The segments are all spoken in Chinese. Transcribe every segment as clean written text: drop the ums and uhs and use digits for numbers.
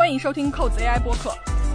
欢迎收听扣子 AI 播客。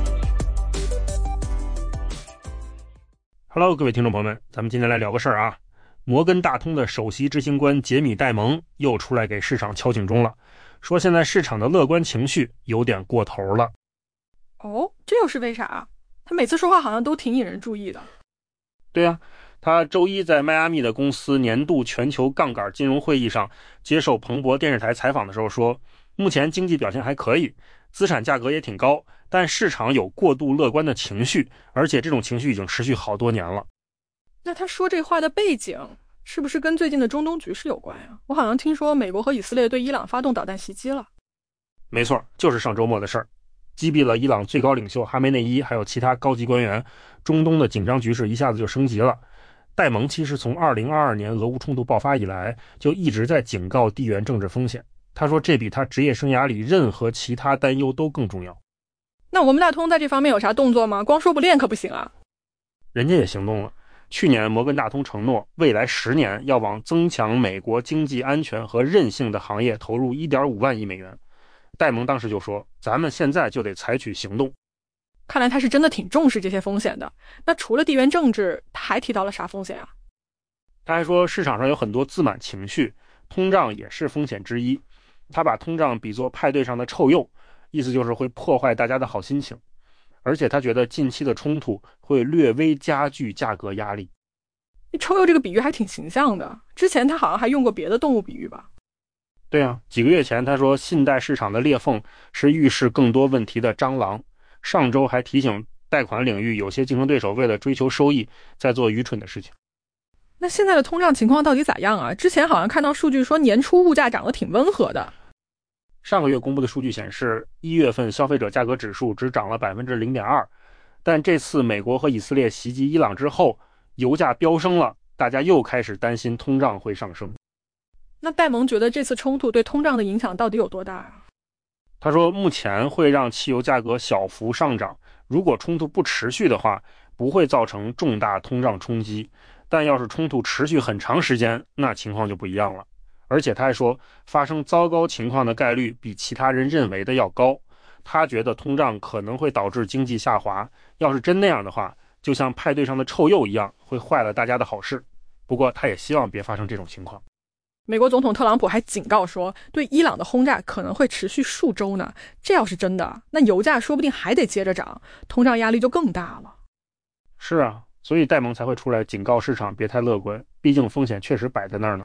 Hello， 各位听众朋友们，咱们今天来聊个事儿啊。摩根大通的首席执行官杰米·戴蒙又出来给市场敲警钟了，说现在市场的乐观情绪有点过头了。 哦，这又是为啥？他每次说话好像都挺引人注意的。 对啊，他周一在迈阿密的公司年度全球杠杆金融会议上接受彭博电视台采访的时候说，目前经济表现还可以，资产价格也挺高，但市场有过度乐观的情绪，而且这种情绪已经持续好多年了。 那他说这话的背景是不是跟最近的中东局势有关呀？我好像听说美国和以色列对伊朗发动导弹袭击了。 没错，就是上周末的事儿，击毙了伊朗最高领袖哈梅内伊还有其他高级官员，中东的紧张局势一下子就升级了。戴蒙其实从2022年俄乌冲突爆发以来就一直在警告地缘政治风险，他说这比他职业生涯里任何其他担忧都更重要。 那我们大通在这方面有啥动作吗？光说不练可不行啊。 人家也行动了。去年摩根大通承诺未来10年要往增强美国经济安全和韧性的行业投入 1.5 万亿美元。戴蒙当时就说，咱们现在就得采取行动。 看来他是真的挺重视这些风险的。那除了地缘政治，他还提到了啥风险啊？ 他还说市场上有很多自满情绪，通胀也是风险之一。他把通胀比作派对上的臭鼬，意思就是会破坏大家的好心情。而且他觉得近期的冲突会略微加剧价格压力。 臭鼬这个比喻还挺形象的，之前他好像还用过别的动物比喻吧？ 对啊，几个月前他说信贷市场的裂缝是预示更多问题的蟑螂，上周还提醒贷款领域有些竞争对手为了追求收益在做愚蠢的事情。 那现在的通胀情况到底咋样啊？之前好像看到数据说年初物价涨得挺温和的。 上个月公布的数据显示，1月份消费者价格指数只涨了 0.2%， 但这次美国和以色列袭击伊朗之后，油价飙升了，大家又开始担心通胀会上升。 那戴蒙觉得这次冲突对通胀的影响到底有多大啊？ 他说目前会让汽油价格小幅上涨，如果冲突不持续的话，不会造成重大通胀冲击，但要是冲突持续很长时间，那情况就不一样了。而且他还说，发生糟糕情况的概率比其他人认为的要高。他觉得通胀可能会导致经济下滑，要是真那样的话，就像派对上的臭鼬一样，会坏了大家的好事。不过他也希望别发生这种情况。 美国总统特朗普还警告说，对伊朗的轰炸可能会持续数周呢。这要是真的，那油价说不定还得接着涨，通胀压力就更大了。 是啊，所以戴蒙才会出来警告市场别太乐观，毕竟风险确实摆在那儿呢。